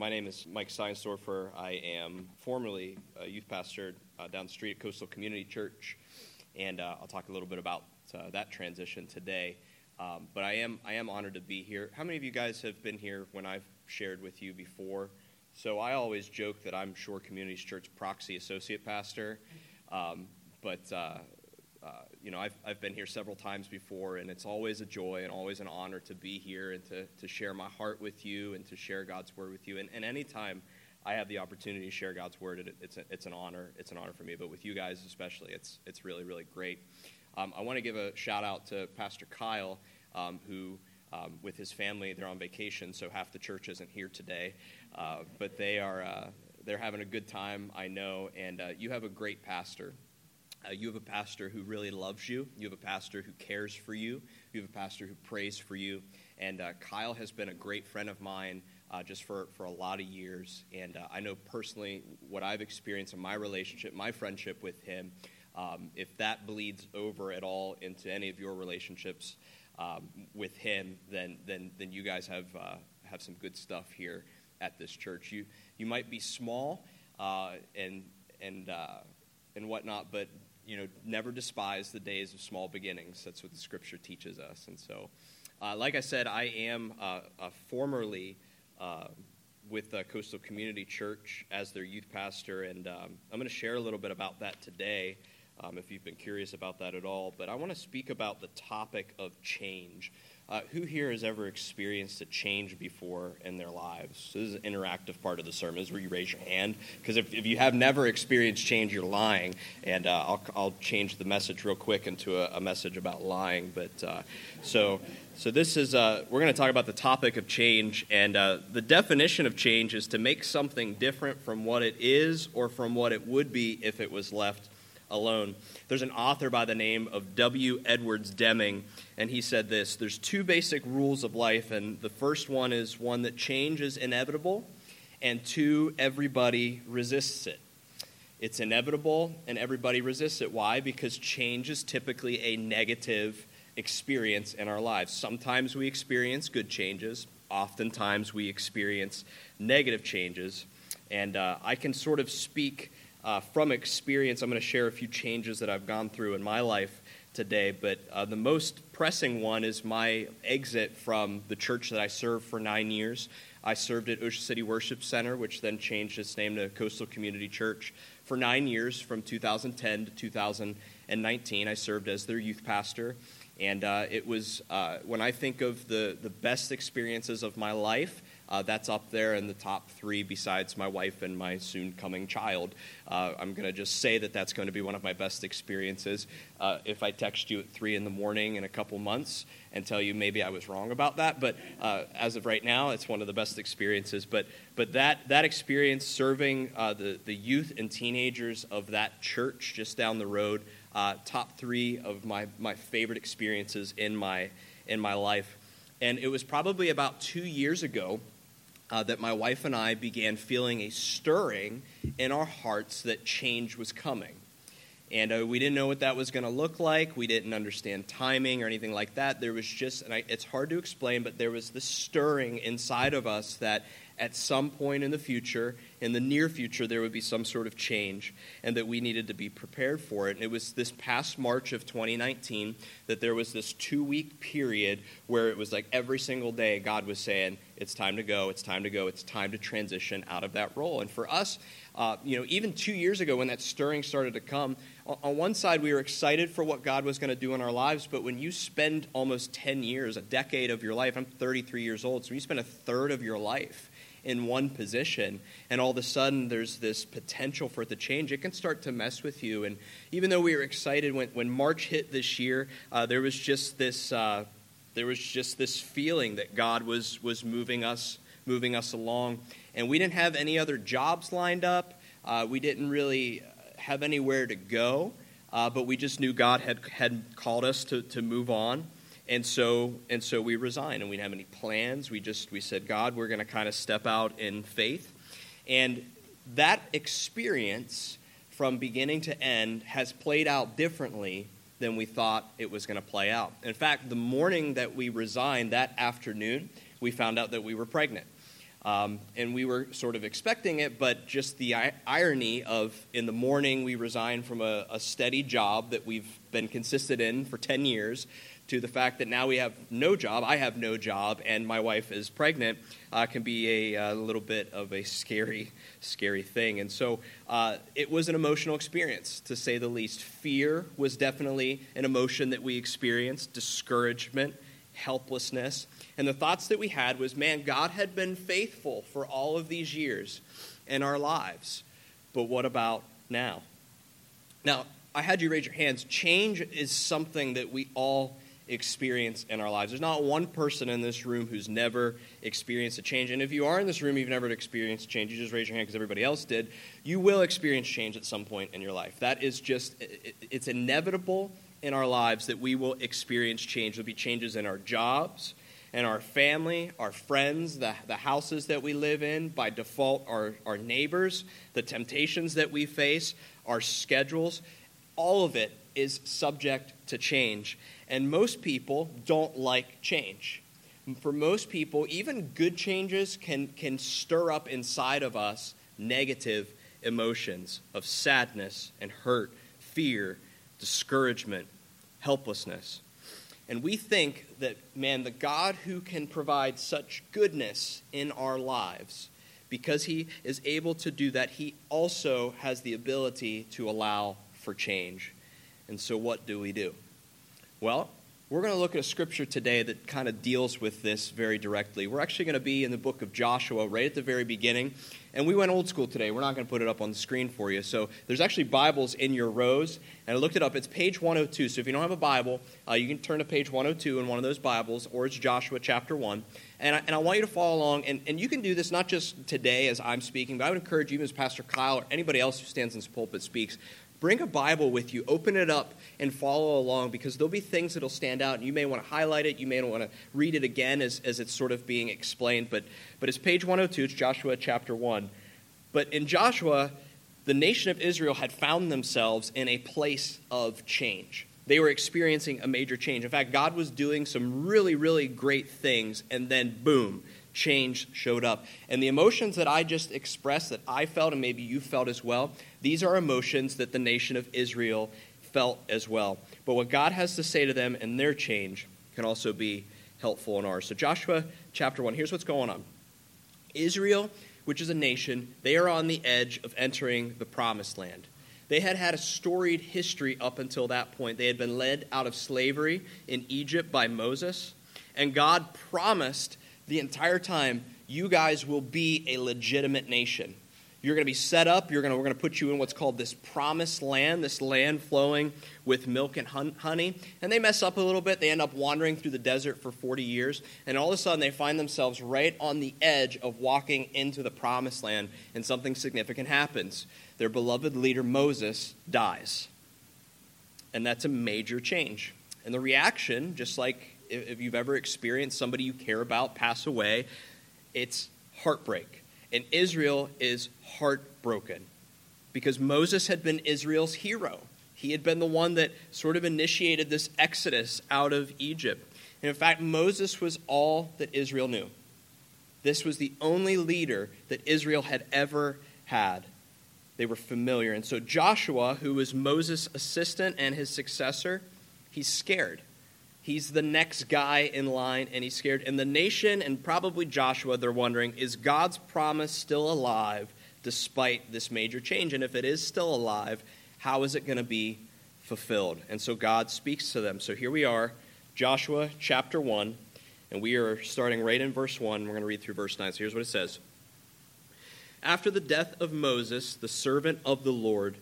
My name is Mike Steinsdorfer. I am formerly a youth pastor down the street at Coastal Community Church, and I'll talk a little bit about that transition today. But I am honored to be here. How many of you guys have been here when I've shared with you before? So I always joke that I'm Shore Community Church proxy associate pastor, I've been here several times before, and it's always a joy and always an honor to be here and to share my heart with you and to share God's word with you. And anytime I have the opportunity to share God's word, it's an honor. It's an honor for me. But with you guys especially, it's really, really great. I want to give a shout out to Pastor Kyle, who with his family, they're on vacation, so half the church isn't here today. But they're having a good time, I know, and you have a great pastor. You have a pastor who really loves you. You have a pastor who cares for you. You have a pastor who prays for you. And Kyle has been a great friend of mine just for a lot of years. And I know personally what I've experienced in my relationship, my friendship with him, if that bleeds over at all into any of your relationships with him, then you guys have some good stuff here at this church. You might be small and whatnot, but never despise the days of small beginnings. That's what the Scripture teaches us. And so, like I said, I am formerly with Coastal Community Church as their youth pastor, and I'm going to share a little bit about that today, if you've been curious about that at all. But I want to speak about the topic of change. Who here has ever experienced a change before in their lives? So this is an interactive part of the sermon, is where you raise your hand. Because if you have never experienced change, you're lying. And I'll change the message real quick into a message about lying. But so this is we're going to talk about the topic of change. And the definition of change is to make something different from what it is or from what it would be if it was left alone. There's an author by the name of W. Edwards Deming, and he said this: there's two basic rules of life, and the first one is one that change is inevitable, and two, everybody resists it. It's inevitable, and everybody resists it. Why? Because change is typically a negative experience in our lives. Sometimes we experience good changes. Oftentimes we experience negative changes, and I can sort of speak from experience. I'm going to share a few changes that I've gone through in my life today, but the most pressing one is my exit from the church that I served for 9 years. I served at Ocean City Worship Center, which then changed its name to Coastal Community Church. For 9 years, from 2010 to 2019, I served as their youth pastor, and it was, when I think of the best experiences of my life, that's up there in the top three besides my wife and my soon-coming child. I'm going to just say that that's going to be one of my best experiences. If I text you at 3 in the morning in a couple months and tell you maybe I was wrong about that, but as of right now, it's one of the best experiences. But that experience serving the youth and teenagers of that church just down the road, top three of my favorite experiences in my life. And it was probably about 2 years ago that my wife and I began feeling a stirring in our hearts that change was coming. And we didn't know what that was going to look like. We didn't understand timing or anything like that. There was just, it's hard to explain, but there was this stirring inside of us that at some point in the future, in the near future, there would be some sort of change and that we needed to be prepared for it. And it was this past March of 2019 that there was this 2-week period where it was like every single day God was saying, it's time to go, it's time to go, it's time to transition out of that role. And for us, even 2 years ago when that stirring started to come, on one side we were excited for what God was going to do in our lives, but when you spend almost 10 years, a decade of your life, I'm 33 years old, so you spend a third of your life in one position, and all of a sudden there's this potential for it to change, it can start to mess with you. And even though we were excited when March hit this year, there was just this feeling that God was moving us along, and we didn't have any other jobs lined up. We didn't really have anywhere to go, but we just knew God had called us to move on. And so we resigned, and we didn't have any plans. We said, God, we're going to kind of step out in faith. And that experience from beginning to end has played out differently than we thought it was going to play out. In fact, the morning that we resigned, that afternoon, we found out that we were pregnant. And we were sort of expecting it, but just the irony of in the morning we resigned from a steady job that we've been consistent in for 10 years to the fact that now we have no job, I have no job, and my wife is pregnant, can be a little bit of a scary thing. And so it was an emotional experience, to say the least. Fear was definitely an emotion that we experienced, discouragement, helplessness. And the thoughts that we had was, man, God had been faithful for all of these years in our lives. But what about now? Now, I had you raise your hands. Change is something that we all experience in our lives. There's not one person in this room who's never experienced a change. And if you are in this room, you've never experienced change, you just raise your hand because everybody else did. You will experience change at some point in your life. That is just, it's inevitable in our lives that we will experience change. There'll be changes in our jobs, and our family, our friends, the houses that we live in, by default, our neighbors, the temptations that we face, our schedules. All of it is subject to change. And most people don't like change. For most people, even good changes can stir up inside of us negative emotions of sadness and hurt, fear, discouragement, helplessness. And we think that, man, the God who can provide such goodness in our lives, because he is able to do that, he also has the ability to allow for change. And so what do we do? Well, we're going to look at a scripture today that kind of deals with this very directly. We're actually going to be in the book of Joshua right at the very beginning. And we went old school today. We're not going to put it up on the screen for you. So there's actually Bibles in your rows. And I looked it up. It's page 102. So if you don't have a Bible, you can turn to page 102 in one of those Bibles, or it's Joshua chapter 1. And I want you to follow along. And you can do this not just today as I'm speaking, but I would encourage you, even as Pastor Kyle or anybody else who stands in this pulpit speaks, bring a Bible with you, open it up, and follow along, because there'll be things that'll stand out, and you may want to highlight it, you may want to read it again as it's sort of being explained, but it's page 102, it's Joshua chapter 1. But in Joshua, the nation of Israel had found themselves in a place of change. They were experiencing a major change. In fact, God was doing some really, really great things, and then boom, change showed up. And the emotions that I just expressed, that I felt, and maybe you felt as well, these are emotions that the nation of Israel felt as well. But what God has to say to them and their change can also be helpful in ours. So Joshua chapter 1, here's what's going on. Israel, which is a nation, they are on the edge of entering the promised land. They had had a storied history up until that point. They had been led out of slavery in Egypt by Moses, and God promised the entire time, you guys will be a legitimate nation. You're going to be set up. We're going to put you in what's called this promised land, this land flowing with milk and honey. And they mess up a little bit. They end up wandering through the desert for 40 years. And all of a sudden, they find themselves right on the edge of walking into the promised land, and something significant happens. Their beloved leader, Moses, dies. And that's a major change. And the reaction, just like if you've ever experienced somebody you care about pass away, it's heartbreak. And Israel is heartbroken because Moses had been Israel's hero. He had been the one that sort of initiated this exodus out of Egypt. And in fact, Moses was all that Israel knew. This was the only leader that Israel had ever had. They were familiar. And so Joshua, who was Moses' assistant and his successor, he's scared. He's the next guy in line, and he's scared. And the nation, and probably Joshua, they're wondering, is God's promise still alive despite this major change? And if it is still alive, how is it going to be fulfilled? And so God speaks to them. So here we are, Joshua chapter 1, and we are starting right in verse 1. We're going to read through verse 9. So here's what it says. After the death of Moses, the servant of the Lord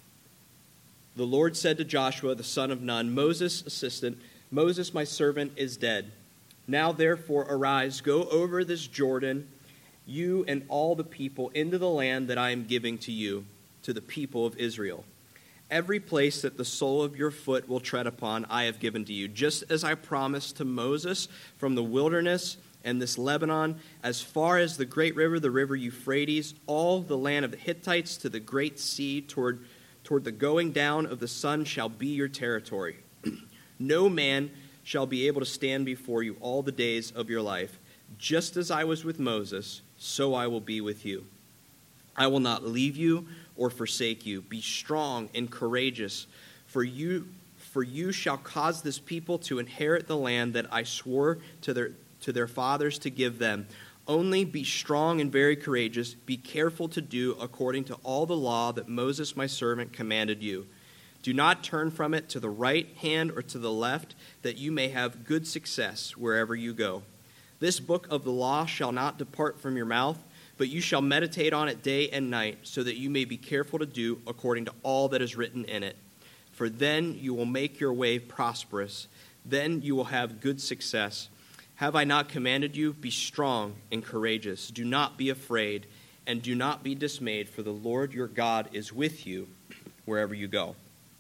said to Joshua, the son of Nun, Moses' assistant, Moses, my servant, is dead. Now, therefore, arise, go over this Jordan, you and all the people, into the land that I am giving to you, to the people of Israel. Every place that the sole of your foot will tread upon, I have given to you, just as I promised to Moses from the wilderness and this Lebanon, as far as the great river, the river Euphrates, all the land of the Hittites to the great sea, toward the going down of the sun shall be your territory. No man shall be able to stand before you all the days of your life. Just as I was with Moses, so I will be with you. I will not leave you or forsake you. Be strong and courageous, for you shall cause this people to inherit the land that I swore to their fathers to give them. Only be strong and very courageous. Be careful to do according to all the law that Moses my servant commanded you. Do not turn from it to the right hand or to the left, that you may have good success wherever you go. This book of the law shall not depart from your mouth, but you shall meditate on it day and night, so that you may be careful to do according to all that is written in it. For then you will make your way prosperous. Then you will have good success. Have I not commanded you? Be strong and courageous. Do not be afraid, and do not be dismayed, for the Lord your God is with you wherever you go.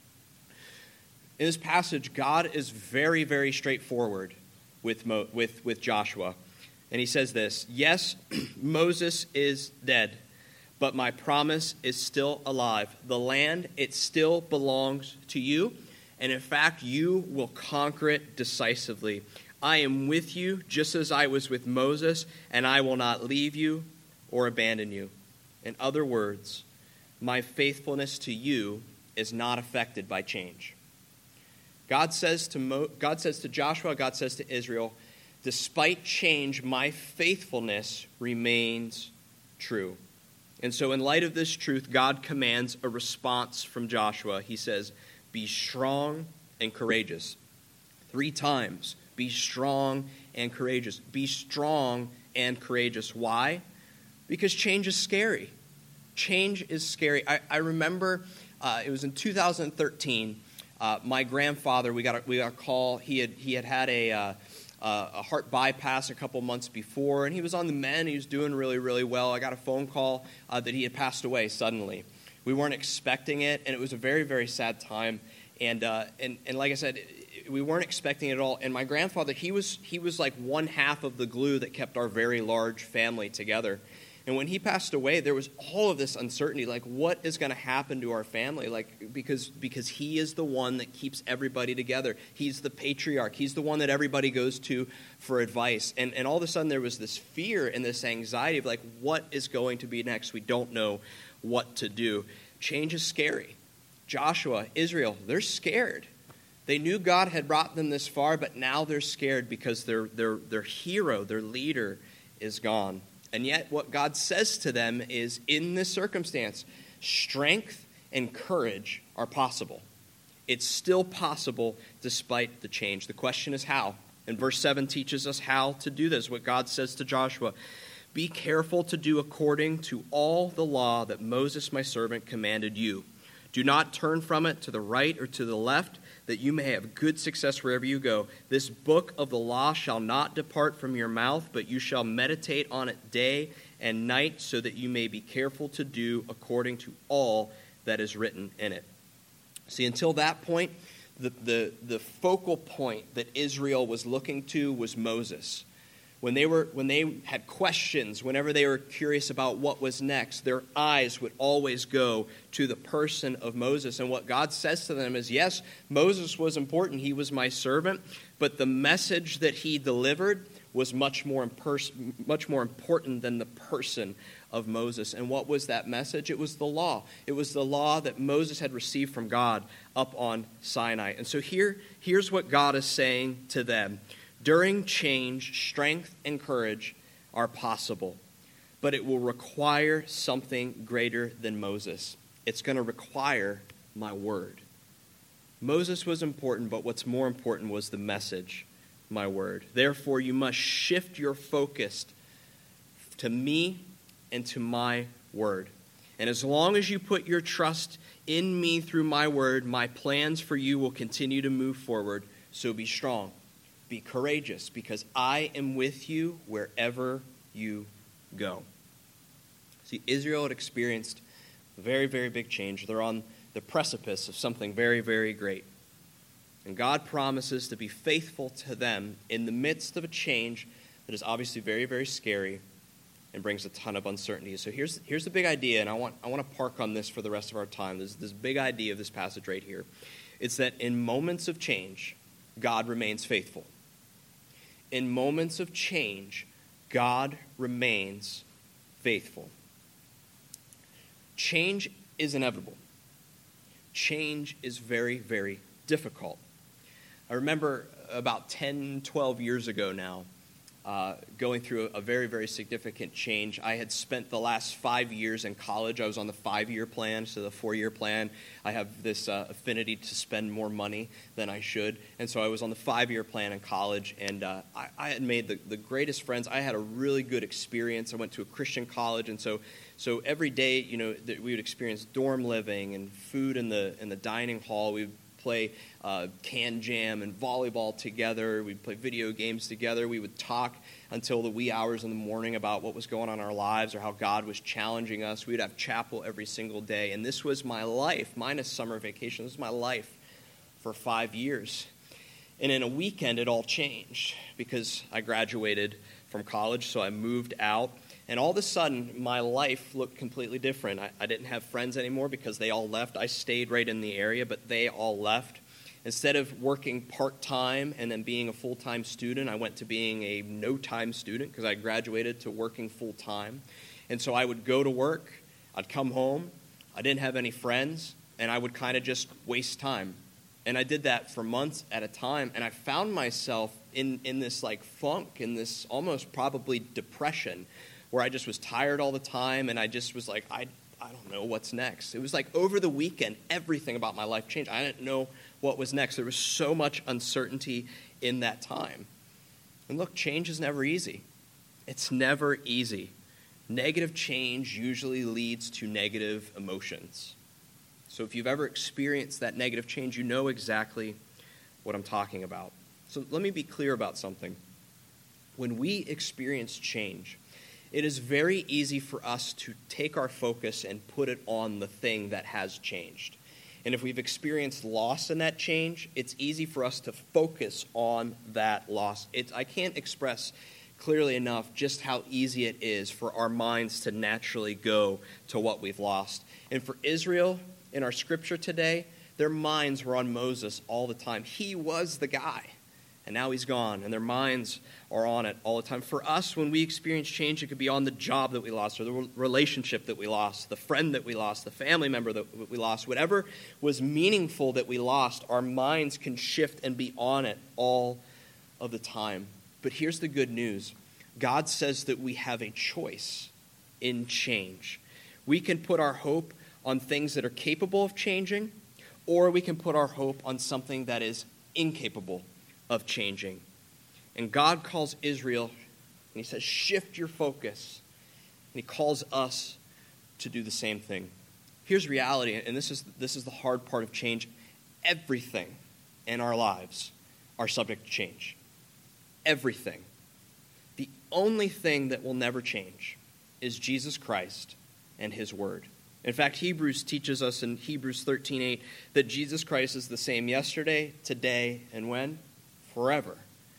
In this passage, God is very, very straightforward with Joshua. And he says this, yes, Moses is dead, but my promise is still alive. The land, it still belongs to you. And in fact, you will conquer it decisively. I am with you just as I was with Moses, and I will not leave you or abandon you. In other words, my faithfulness to you is not affected by change. God says to Joshua, God says to Israel, despite change, my faithfulness remains true. And so in light of this truth, God commands a response from Joshua. He says, be strong and courageous. 3 times. Be strong and courageous. Be strong and courageous. Why? Because change is scary. Change is scary. I remember it was in 2013. My grandfather, we got a call. He had a heart bypass a couple months before, and he was on the mend. He was doing really, really well. I got a phone call that he had passed away suddenly. We weren't expecting it, and it was a very, very sad time. And like I said, we weren't expecting it at all. And my grandfather, he was like one half of the glue that kept our very large family together. And when he passed away, there was all of this uncertainty, like what is going to happen to our family? Like because he is the one that keeps everybody together. He's the patriarch. He's the one that everybody goes to for advice. And all of a sudden there was this fear and this anxiety of like, what is going to be next? We don't know what to do. Change is scary. Joshua, Israel, they're scared. They knew God had brought them this far, but now they're scared because their hero, their leader, is gone. And yet what God says to them is, in this circumstance, strength and courage are possible. It's still possible despite the change. The question is how. And verse 7 teaches us how to do this, what God says to Joshua. Be careful to do according to all the law that Moses my servant commanded you. Do not turn from it to the right or to the left, that you may have good success wherever you go. This book of the law shall not depart from your mouth, but you shall meditate on it day and night, so that you may be careful to do according to all that is written in it. See, until that point, the focal point that Israel was looking to was Moses. When they had questions, whenever they were curious about what was next, their eyes would always go to the person of Moses. And what God says to them is, yes, Moses was important. He was my servant. But the message that he delivered was much more important than the person of Moses. And what was that message? It was the law. It was the law that Moses had received from God up on Sinai. And so here's what God is saying to them. During change, strength and courage are possible, but it will require something greater than Moses. It's going to require my word. Moses was important, but what's more important was the message, my word. Therefore, you must shift your focus to me and to my word. And as long as you put your trust in me through my word, my plans for you will continue to move forward. So be strong. Be courageous, because I am with you wherever you go. See, Israel had experienced a very, very big change. They're on the precipice of something very, very great. And God promises to be faithful to them in the midst of a change that is obviously very, very scary and brings a ton of uncertainty. So here's the big idea, and I want to park on this for the rest of our time. This big idea of this passage right here. It's that in moments of change, God remains faithful. In moments of change, God remains faithful. Change is inevitable. Change is very, very difficult. I remember about 10, 12 years ago now, going through a very, very significant change. I had spent the last 5 years in college. I was on the 5-year plan, so the 4-year plan. I have this affinity to spend more money than I should, and so I was on the 5-year plan in college, and I had made the greatest friends. I had a really good experience. I went to a Christian college, and so every day, we would experience dorm living and food in the dining hall. We would play can jam and volleyball together. We'd play video games together. We would talk until the wee hours in the morning about what was going on in our lives or how God was challenging us. We'd have chapel every single day. And this was my life, minus summer vacation. This was my life for 5 years. And in a weekend, it all changed because I graduated from college, so I moved out. And all of a sudden, my life looked completely different. I didn't have friends anymore because they all left. I stayed right in the area, but they all left. Instead of working part-time and then being a full-time student, I went to being a no-time student because I graduated to working full-time. And so I would go to work, I'd come home, I didn't have any friends, and I would kind of just waste time. And I did that for months at a time, and I found myself in this like funk, in this almost probably depression, where I just was tired all the time, and I just was like, I don't know what's next. It was like over the weekend, everything about my life changed. I didn't know what was next. There was so much uncertainty in that time. And look, change is never easy. It's never easy. Negative change usually leads to negative emotions. So if you've ever experienced that negative change, you know exactly what I'm talking about. So let me be clear about something. When we experience change, it is very easy for us to take our focus and put it on the thing that has changed. And if we've experienced loss in that change, it's easy for us to focus on that loss. I can't express clearly enough just how easy it is for our minds to naturally go to what we've lost. And for Israel, in our scripture today, their minds were on Moses all the time. He was the guy. And now he's gone, and their minds are on it all the time. For us, when we experience change, it could be on the job that we lost, or the relationship that we lost, the friend that we lost, the family member that we lost. Whatever was meaningful that we lost, our minds can shift and be on it all of the time. But here's the good news. God says that we have a choice in change. We can put our hope on things that are capable of changing, or we can put our hope on something that is incapable of changing. And God calls Israel, and he says, shift your focus. And he calls us to do the same thing. Here's reality, and this is the hard part of change. Everything in our lives are subject to change. Everything. The only thing that will never change is Jesus Christ and his word. In fact, Hebrews teaches us in Hebrews 13:8 that Jesus Christ is the same yesterday, today, and when? Forever.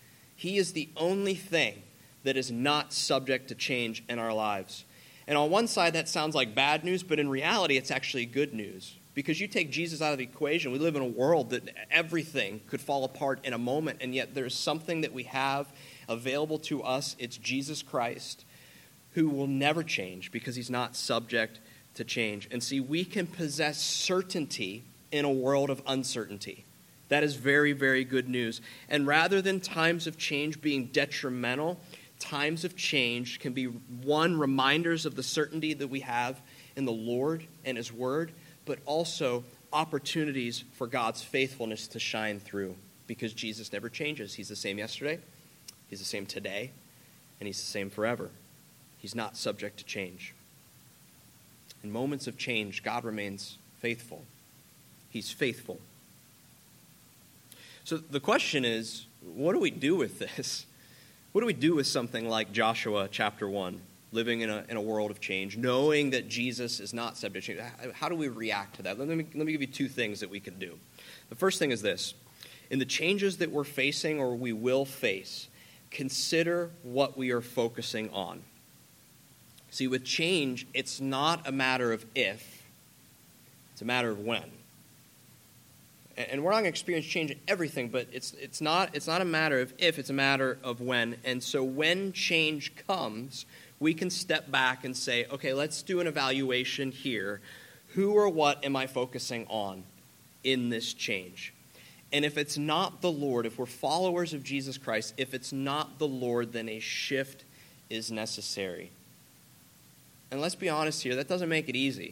He is the only thing that is not subject to change in our lives. And on one side, that sounds like bad news, but in reality, it's actually good news. Because you take Jesus out of the equation, we live in a world that everything could fall apart in a moment, and yet there's something that we have available to us. It's Jesus Christ, who will never change because he's not subject to change. And see, we can possess certainty in a world of uncertainty. That is very, very good news. And rather than times of change being detrimental, times of change can be, one, reminders of the certainty that we have in the Lord and his word, but also opportunities for God's faithfulness to shine through, because Jesus never changes. He's the same yesterday, he's the same today, and he's the same forever. He's not subject to change. In moments of change, God remains faithful. He's faithful. So the question is, what do we do with this? What do we do with something like Joshua chapter 1, living in a world of change, knowing that Jesus is not subject to change? How do we react to that? Let me give you two things that we can do. The first thing is this. In the changes that we're facing or we will face, consider what we are focusing on. See, with change, it's not a matter of if, it's a matter of when. And we're not going to experience change in everything, but it's not a matter of if, it's a matter of when. And so when change comes, we can step back and say, okay, let's do an evaluation here. Who or what am I focusing on in this change? And if it's not the Lord, if we're followers of Jesus Christ, if it's not the Lord, then a shift is necessary. And let's be honest here, that doesn't make it easy.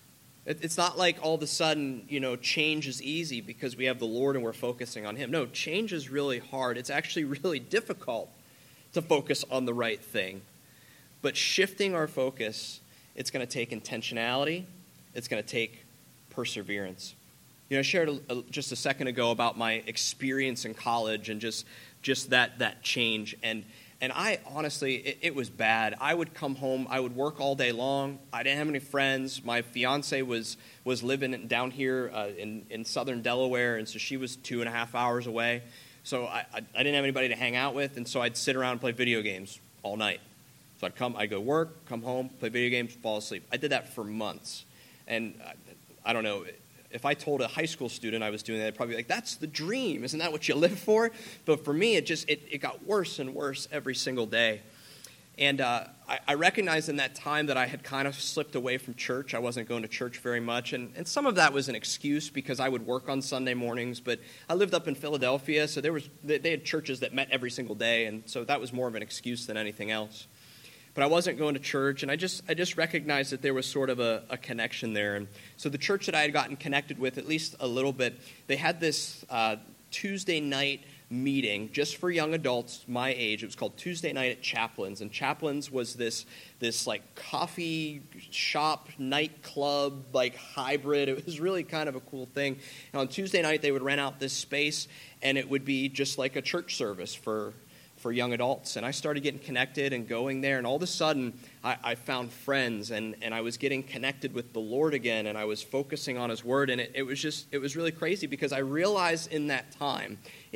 It's not like all of a sudden, change is easy because we have the Lord and we're focusing on Him. No, change is really hard. It's actually really difficult to focus on the right thing. But shifting our focus, it's going to take intentionality. It's going to take perseverance. I shared just a second ago about my experience in college and just that change. And I honestly, it was bad. I would come home. I would work all day long. I didn't have any friends. My fiance was living down here in southern Delaware, and so she was 2.5 hours away. So I didn't have anybody to hang out with, and so I'd sit around and play video games all night. So I'd go work, come home, play video games, fall asleep. I did that for months. And I don't know, if I told a high school student I was doing that, they'd probably be like, that's the dream. Isn't that what you live for? But for me, it got worse and worse every single day. And I recognized in that time that I had kind of slipped away from church. I wasn't going to church very much. And some of that was an excuse because I would work on Sunday mornings. But I lived up in Philadelphia, so they had churches that met every single day. And so that was more of an excuse than anything else. But I wasn't going to church, and I just recognized that there was sort of a connection there. And so the church that I had gotten connected with, at least a little bit, they had this Tuesday night meeting just for young adults my age. It was called Tuesday Night at Chaplin's, and Chaplin's was this like coffee shop nightclub like hybrid. It was really kind of a cool thing. And on Tuesday night they would rent out this space, and it would be just like a church service for young adults. And I started getting connected and going there, and all of a sudden I found friends, and I was getting connected with the Lord again, and I was focusing on His Word, and it was really crazy because I realized in that time,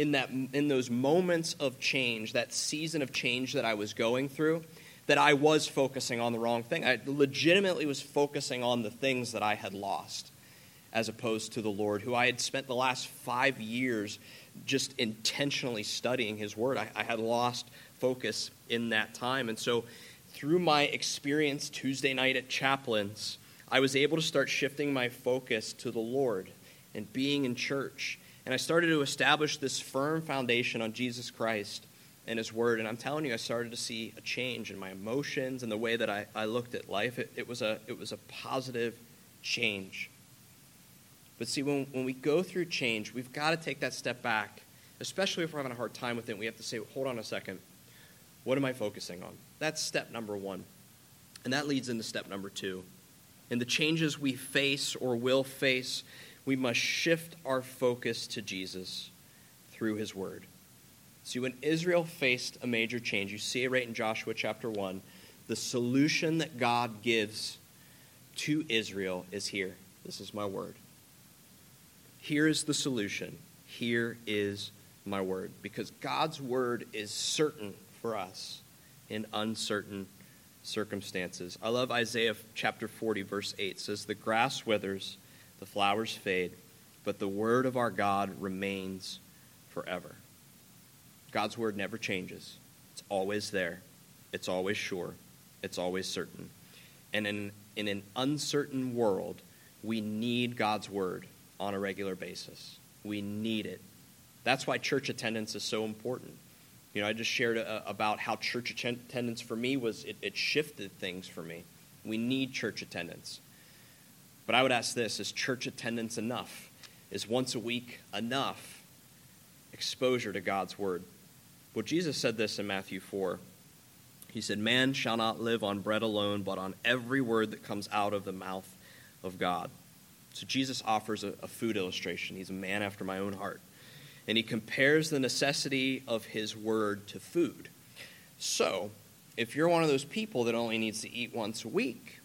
in those moments of change, that season of change that I was going through, that I was focusing on the wrong thing. I legitimately was focusing on the things that I had lost as opposed to the Lord, who I had spent the last 5 years just intentionally studying His Word. I had lost focus in that time. And so through my experience Tuesday night at Chaplin's, I was able to start shifting my focus to the Lord and being in church. And I started to establish this firm foundation on Jesus Christ and His Word. And I'm telling you, I started to see a change in my emotions and the way that I looked at life. It was a positive change. But see, when we go through change, we've got to take that step back, especially if we're having a hard time with it. We have to say, hold on a second. What am I focusing on? That's step number one. And that leads into step number two. In the changes we face or will face, we must shift our focus to Jesus through His Word. See, when Israel faced a major change, you see it right in Joshua chapter 1, the solution that God gives to Israel is here. This is my Word. Here is the solution. Here is my Word. Because God's Word is certain for us in uncertain circumstances. I love Isaiah chapter 40, verse 8. It says, the grass withers, the flowers fade, but the word of our God remains forever. God's Word never changes. It's always there. It's always sure. It's always certain. And in an uncertain world, we need God's Word on a regular basis. We need it. That's why church attendance is so important. I just shared about how church attendance for me it shifted things for me. We need church attendance. But I would ask this, is church attendance enough? Is once a week enough exposure to God's Word? Well, Jesus said this in Matthew 4. He said, man shall not live on bread alone, but on every word that comes out of the mouth of God. So Jesus offers a food illustration. He's a man after my own heart. And He compares the necessity of His Word to food. So, if you're one of those people that only needs to eat once a week,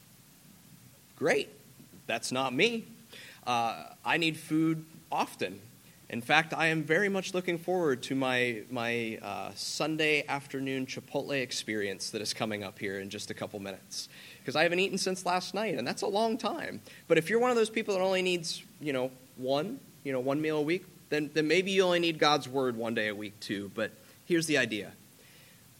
great. That's not me. I need food often. In fact, I am very much looking forward to my Sunday afternoon Chipotle experience that is coming up here in just a couple minutes. Because I haven't eaten since last night, and that's a long time. But if you're one of those people that only needs, one meal a week, then maybe you only need God's Word one day a week too. But here's the idea.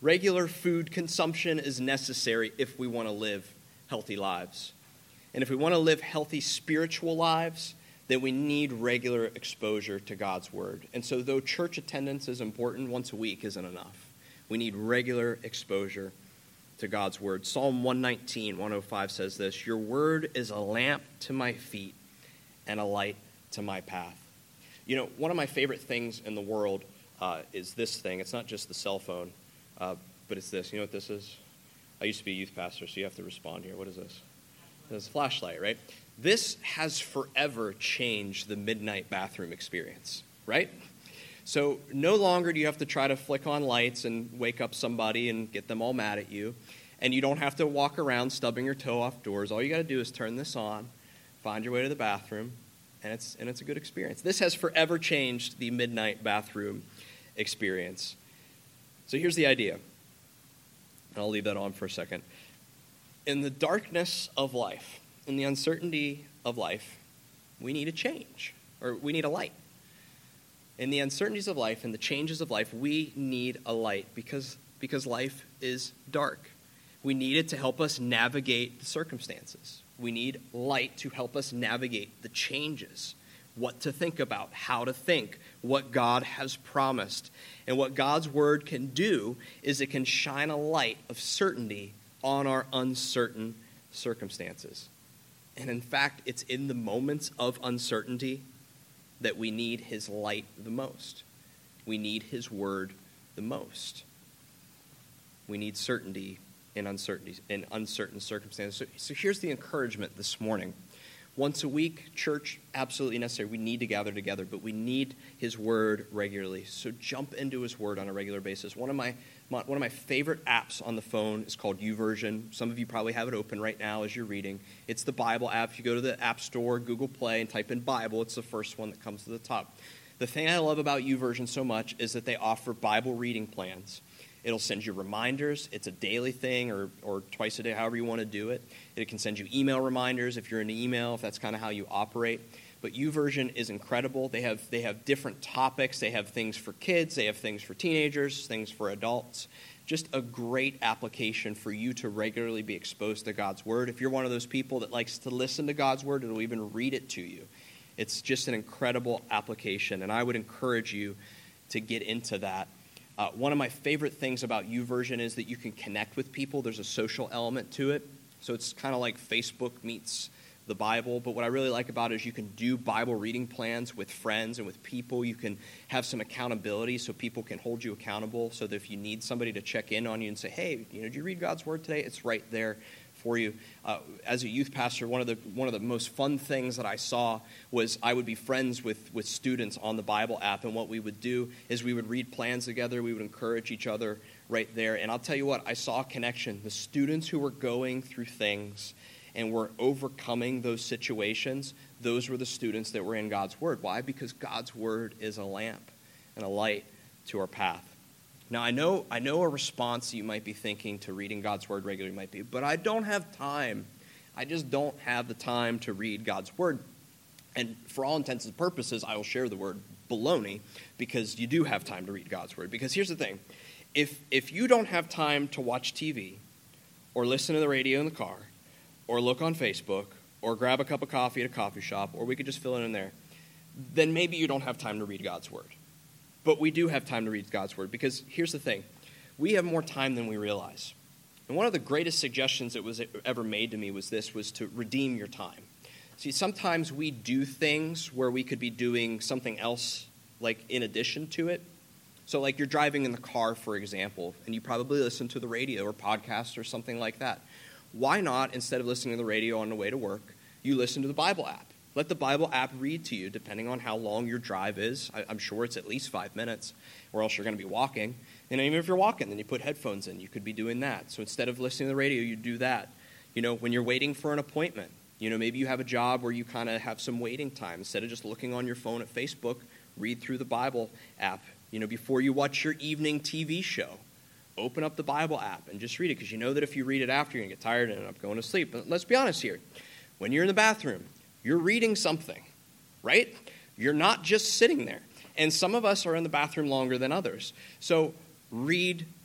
Regular food consumption is necessary if we want to live healthy lives. And if we want to live healthy spiritual lives, then we need regular exposure to God's word. And so though church attendance is important, once a week isn't enough. We need regular exposure to God's word. Psalm 119, 105 says this, "Your word is a lamp to my feet and a light to my path." You know, one of my favorite things in the world is this thing. It's not just the cell phone, but it's this. You know what this is? I used to be a youth pastor, so you have to respond here. What is this? It's a flashlight, right? This has forever changed the midnight bathroom experience, right? So no longer do you have to try to flick on lights and wake up somebody and get them all mad at you. And you don't have to walk around stubbing your toe off doors. All you got to do is turn this on, find your way to the bathroom, and it's a good experience. This has forever changed the midnight bathroom experience. So here's the idea. And I'll leave that on for a second. In the darkness of life, in the uncertainty of life, we need a change, or we need a light. In the uncertainties of life and the changes of life, we need a light because life is dark. We need it to help us navigate the circumstances. We need light to help us navigate the changes, what to think about, how to think, what God has promised. And what God's word can do is it can shine a light of certainty on our uncertain circumstances. And in fact, it's in the moments of uncertainty that we need his light the most. We need his word the most. We need certainty in uncertain circumstances. So here's the encouragement this morning. Once a week, church, absolutely necessary. We need to gather together, but we need his word regularly. So jump into his word on a regular basis. One of my favorite apps on the phone is called YouVersion. Some of you probably have it open right now as you're reading. It's the Bible app. If you go to the App Store, Google Play, and type in Bible, it's the first one that comes to the top. The thing I love about YouVersion so much is that they offer Bible reading plans. It'll send you reminders. It's a daily thing or twice a day, however you want to do it. It can send you email reminders if you're into email, if that's kind of how you operate. But YouVersion is incredible. They have different topics. They have things for kids. They have things for teenagers, things for adults. Just a great application for you to regularly be exposed to God's word. If you're one of those people that likes to listen to God's word, it'll even read it to you. It's just an incredible application, and I would encourage you to get into that. One of my favorite things about YouVersion is that you can connect with people. There's a social element to it. So it's kind of like Facebook meets the Bible. But what I really like about it is you can do Bible reading plans with friends and with people. You can have some accountability so people can hold you accountable. So that if you need somebody to check in on you and say, hey, did you read God's word today? It's right there for you. As a youth pastor, one of the most fun things that I saw was I would be friends with students on the Bible app, and what we would do is we would read plans together. We would encourage each other right there. And I'll tell you what, I saw a connection. The students who were going through things and were overcoming those situations, those were the students that were in God's word. Why? Because God's word is a lamp and a light to our path. Now, I know a response you might be thinking to reading God's word regularly might be, but I don't have time. I just don't have the time to read God's word. And for all intents and purposes, I will share the word baloney, because you do have time to read God's word. Because here's the thing. If you don't have time to watch TV or listen to the radio in the car or look on Facebook or grab a cup of coffee at a coffee shop, or we could just fill it in there, then maybe you don't have time to read God's word. But we do have time to read God's word, because here's the thing. We have more time than we realize. And one of the greatest suggestions that was ever made to me was to redeem your time. See, sometimes we do things where we could be doing something else, like in addition to it. So like you're driving in the car, for example, and you probably listen to the radio or podcast or something like that. Why not, instead of listening to the radio on the way to work, you listen to the Bible app? Let the Bible app read to you, depending on how long your drive is. I'm sure it's at least 5 minutes, or else you're going to be walking. And even if you're walking, then you put headphones in. You could be doing that. So instead of listening to the radio, you do that. When you're waiting for an appointment, maybe you have a job where you kind of have some waiting time. Instead of just looking on your phone at Facebook, read through the Bible app. Before you watch your evening TV show, open up the Bible app and just read it, because you know that if you read it after, you're going to get tired and end up going to sleep. But let's be honest here. When you're in the bathroom, you're reading something, right? You're not just sitting there. And some of us are in the bathroom longer than others. So read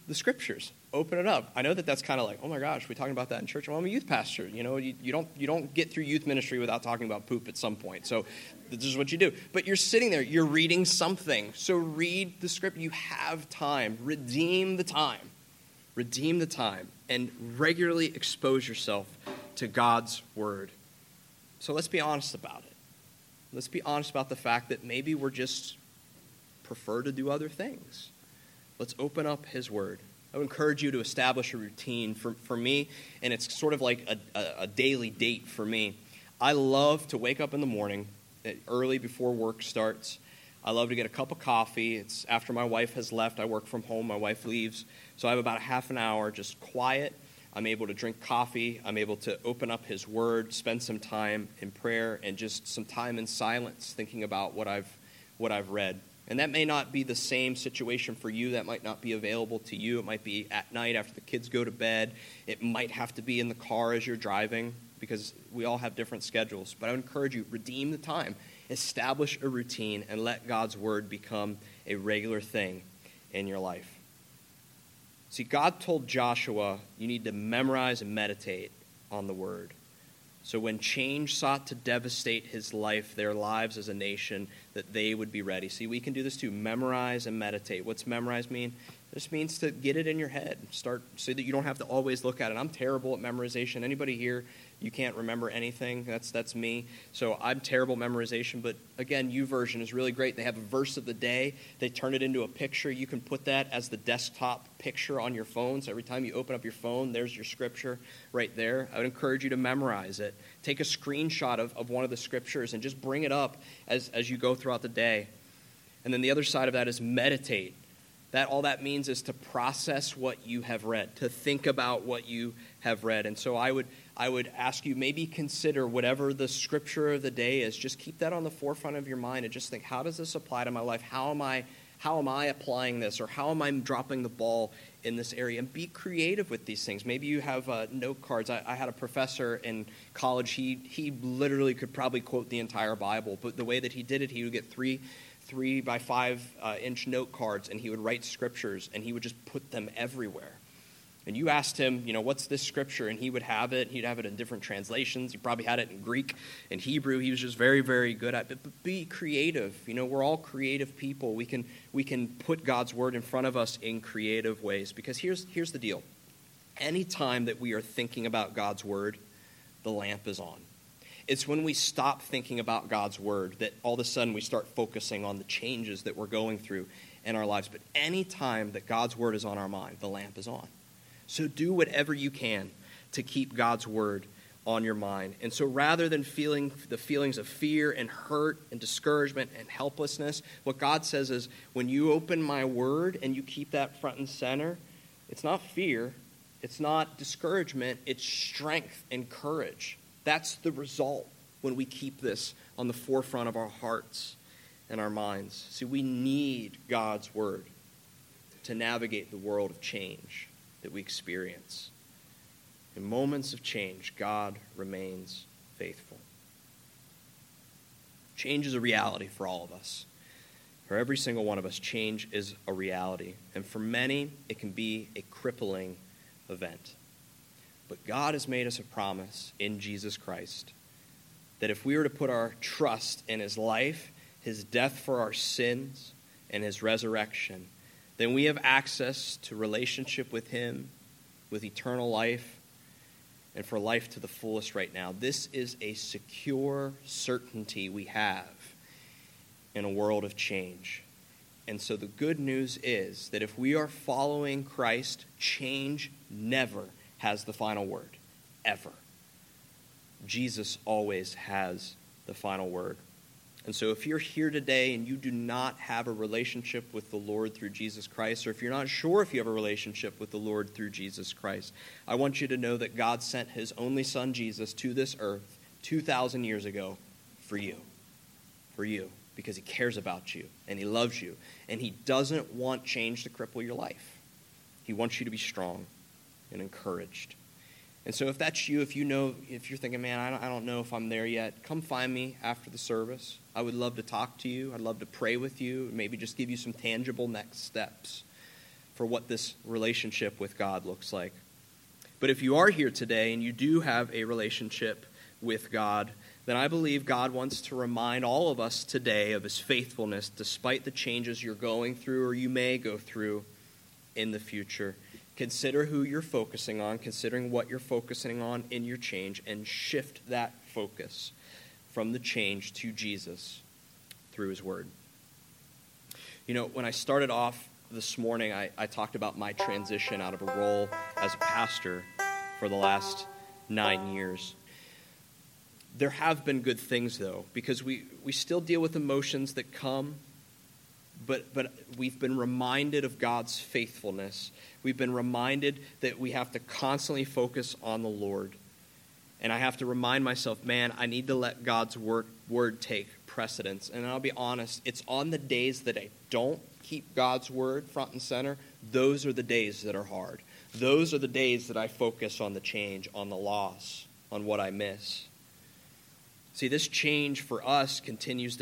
the scriptures. Open it up. I know that that's kind of like, oh my gosh, we're talking about that in church. Well, I'm a youth pastor. You know, you don't get through youth ministry without talking about poop at some point. So this is what you do. But you're sitting there, you're reading something. So read the script. You have time. Redeem the time. Redeem the time and regularly expose yourself to God's word. So let's be honest about it. Let's be honest about the fact that maybe we're just prefer to do other things. Let's open up his word. I would encourage you to establish a routine for me, and it's sort of like a daily date for me. I love to wake up in the morning, early before work starts. I love to get a cup of coffee. It's after my wife has left. I work from home. My wife leaves. So I have about a half an hour just quiet. I'm able to drink coffee. I'm able to open up his word, spend some time in prayer, and just some time in silence thinking about what I've read. And that may not be the same situation for you. That might not be available to you. It might be at night after the kids go to bed. It might have to be in the car as you're driving, because we all have different schedules. But I would encourage you, redeem the time. Establish a routine and let God's word become a regular thing in your life. See, God told Joshua, you need to memorize and meditate on the word. So when change sought to devastate his life, their lives as a nation, that they would be ready. See, we can do this too. Memorize and meditate. What's memorize mean? This means to get it in your head. Start so that you don't have to always look at it. I'm terrible at memorization. Anybody here, you can't remember anything? That's me. So I'm terrible at memorization. But again, YouVersion is really great. They have a verse of the day. They turn it into a picture. You can put that as the desktop picture on your phone. So every time you open up your phone, there's your scripture right there. I would encourage you to memorize it. Take a screenshot of one of the scriptures and just bring it up as you go throughout the day. And then the other side of that is meditate. All that means is to process what you have read, to think about what you have read. And so I would ask you, maybe consider whatever the scripture of the day is. Just keep that on the forefront of your mind and just think, how does this apply to my life? How am I applying this? Or how am I dropping the ball in this area? And be creative with these things. Maybe you have note cards. I had a professor in college. He literally could probably quote the entire Bible. But the way that he did it, he would get 3 by 5 inch note cards, and he would write scriptures, and he would just put them everywhere. And you asked him, what's this scripture? And he would have it. He'd have it in different translations. He probably had it in Greek and Hebrew. He was just very, very good at it. But be creative. We're all creative people. We can put God's word in front of us in creative ways. Because here's the deal. Anytime that we are thinking about God's word, the lamp is on. It's when we stop thinking about God's word that all of a sudden we start focusing on the changes that we're going through in our lives. But any time that God's word is on our mind, the lamp is on. So do whatever you can to keep God's word on your mind. And so rather than feeling the feelings of fear and hurt and discouragement and helplessness, what God says is, when you open my word and you keep that front and center, it's not fear, it's not discouragement, it's strength and courage. That's the result when we keep this on the forefront of our hearts and our minds. See, we need God's word to navigate the world of change that we experience. In moments of change, God remains faithful. Change is a reality for all of us. For every single one of us, change is a reality. And for many, it can be a crippling event. But God has made us a promise in Jesus Christ that if we were to put our trust in his life, his death for our sins, and his resurrection, then we have access to relationship with him, with eternal life, and for life to the fullest right now. This is a secure certainty we have in a world of change. And so the good news is that if we are following Christ, change never has the final word, ever. Jesus always has the final word. And so if you're here today and you do not have a relationship with the Lord through Jesus Christ, or if you're not sure if you have a relationship with the Lord through Jesus Christ, I want you to know that God sent his only son, Jesus, to this earth 2,000 years ago for you, because he cares about you and he loves you, and he doesn't want change to cripple your life. He wants you to be strong and encouraged. And so if that's you, if you're thinking, man, I don't know if I'm there yet, come find me after the service. I would love to talk to you. I'd love to pray with you, maybe just give you some tangible next steps. for what this relationship with God looks like. But if you are here today and you do have a relationship with God, then I believe God wants to remind all of us today of his faithfulness despite the changes you're going through or you may go through in the future. Consider who you're focusing on, considering what you're focusing on in your change, and shift that focus from the change to Jesus through his word. You know, when I started off this morning, I talked about my transition out of a role as a pastor for the last 9 years. There have been good things, though, because we still deal with emotions that come, but we've been reminded of God's faithfulness. We've been reminded that we have to constantly focus on the Lord. And I have to remind myself, man, I need to let God's word take precedence. And I'll be honest, it's on the days that I don't keep God's word front and center, those are the days that are hard. Those are the days that I focus on the change, on the loss, on what I miss. See, this change for us continues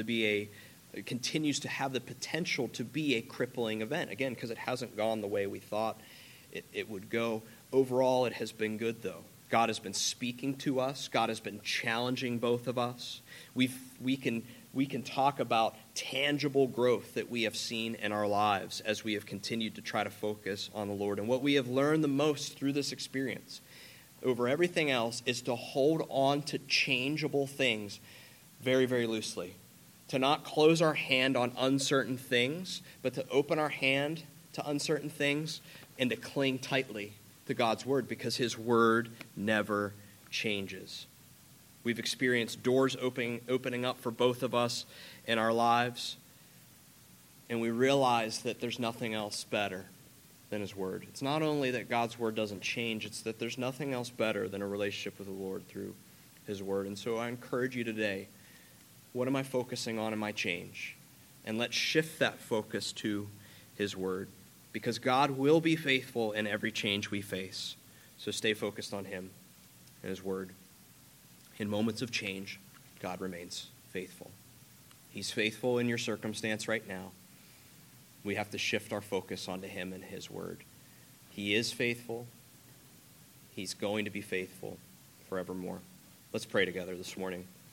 to have the potential to be a crippling event. Again, because it hasn't gone the way we thought it would go. Overall, it has been good, though. God has been speaking to us. God has been challenging both of us. We can talk about tangible growth that we have seen in our lives as we have continued to try to focus on the Lord. And what we have learned the most through this experience over everything else is to hold on to changeable things very, very loosely. To not close our hand on uncertain things, but to open our hand to uncertain things and to cling tightly to God's word, because his word never changes. We've experienced doors opening up for both of us in our lives, and we realize that there's nothing else better than his word. It's not only that God's word doesn't change, it's that there's nothing else better than a relationship with the Lord through his word. And so I encourage you today, what am I focusing on in my change? And let's shift that focus to his word, because God will be faithful in every change we face. So stay focused on him and his word. In moments of change, God remains faithful. He's faithful in your circumstance right now. We have to shift our focus onto him and his word. He is faithful. He's going to be faithful forevermore. Let's pray together this morning.